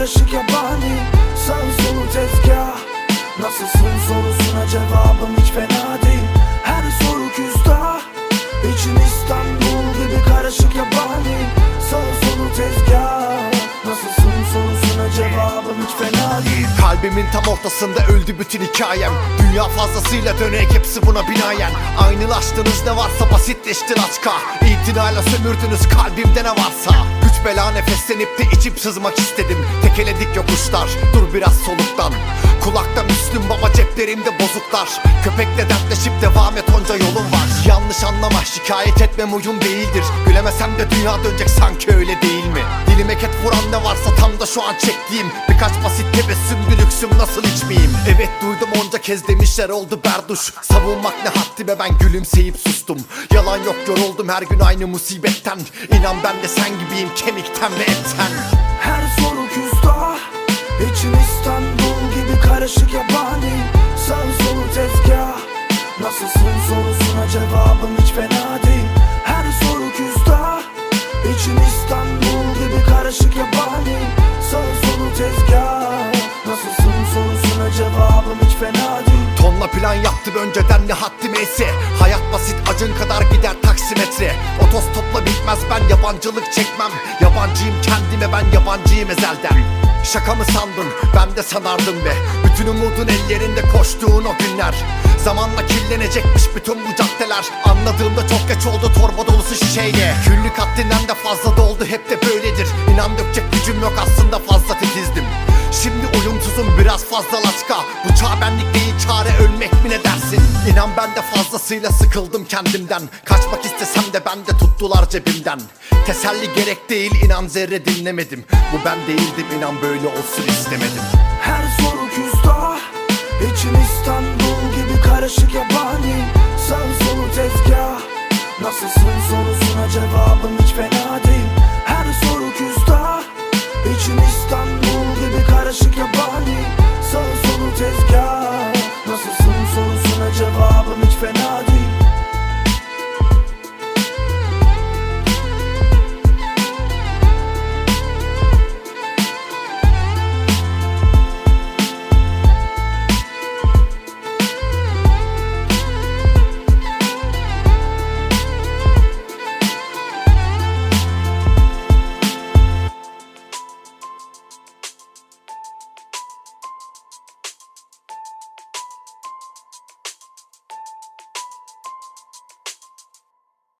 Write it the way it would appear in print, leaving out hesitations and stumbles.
karışık yabani. Sağ solu tezgah. Nasılsın sorusuna cevabım hiç fena değil. Her soru küstah. İçim İstanbul gibi karışık yabani. Sağ solu tezgah. Nasılsın sorusuna cevabım hiç fena değil. Kalbimin tam ortasında öldü bütün hikayem. Dünya fazlasıyla dönek hepsi buna binaen. Aynılaştınız ne varsa basitleşti laçka. İtinayla sömürdünüz kalbimde ne varsa. Güç bela nefeslenip de içip sızmak istedim. Tekeledik yokuşlar, dur biraz soluktan. Kulakta Müslüm Baba, ceplerimde bozuklar. Köpekle dertleşip devam et, onca yolun var. Yanlış anlama, şikayet etmem uyum değildir. Gülemesem de dünya dönecek, sanki öyle değil mi? Dilime ket vuran ne varsa tam da şu an çektiğim birkaç basit tebessüm, gülüksüm nasıl içmeyeyim? Evet duydum onca kez demişler oldu berduş. Savunmak ne haddime, ben gülümseyip sustum. Yalan yok, yoruldum her gün aynı musibetten. İnan ben de sen gibiyim, kemikten ve etten. Her soru küstah. İçim İstanbul gibi karışık yabani. Sağ solu tezgah. Nasılsın sorusuna cevabım hiç fena değil. Her soru küstah. İçim İstanbul gibi karışık yabani. Sağ solu tezgah. Nasılsın sorusuna cevabım hiç fena değil. Tonla plan yaptım önceden, ne haddimeyse. Hayat basit, acın kadar gider taksimetre. Otostopla bitmez, ben yabancılık çekmem. Yabancıyım kendime, ben yabancıyım ezelden. Şaka mı sandın, ben de sanardım be. Bütün umudun ellerinde koştuğun o günler. Zamanla kirlenecekmiş bütün bu caddeler. Anladığımda çok geç oldu, torba dolusu şişeyle. Küllük haddinden de fazla doldu, hep de böyledir. İnan dökecek gücüm yok, aslında fazla titizdim. Şimdi uyumsuzum, biraz fazla laçka. Bu çağ benlik değil, çare ölmek mi ne dersin? İnan ben de fazlasıyla sıkıldım kendimden. Kaçmak istesem de ben de tuttular cebimden. Teselli gerek değil, inan zerre dinlemedim. Bu ben değildim, inan böyle olsun istemedim. Her soru küstah. İçim İstanbul gibi karışık yabani. Sağ solu tezgah. Nasılsın sorusuna cevabım hiç fena değil. Her soru küstah. İçim İstanbul gibi karışık yabani. Sağ solu tezgah. Nasılsın sorusuna cevabım hiç fena değil.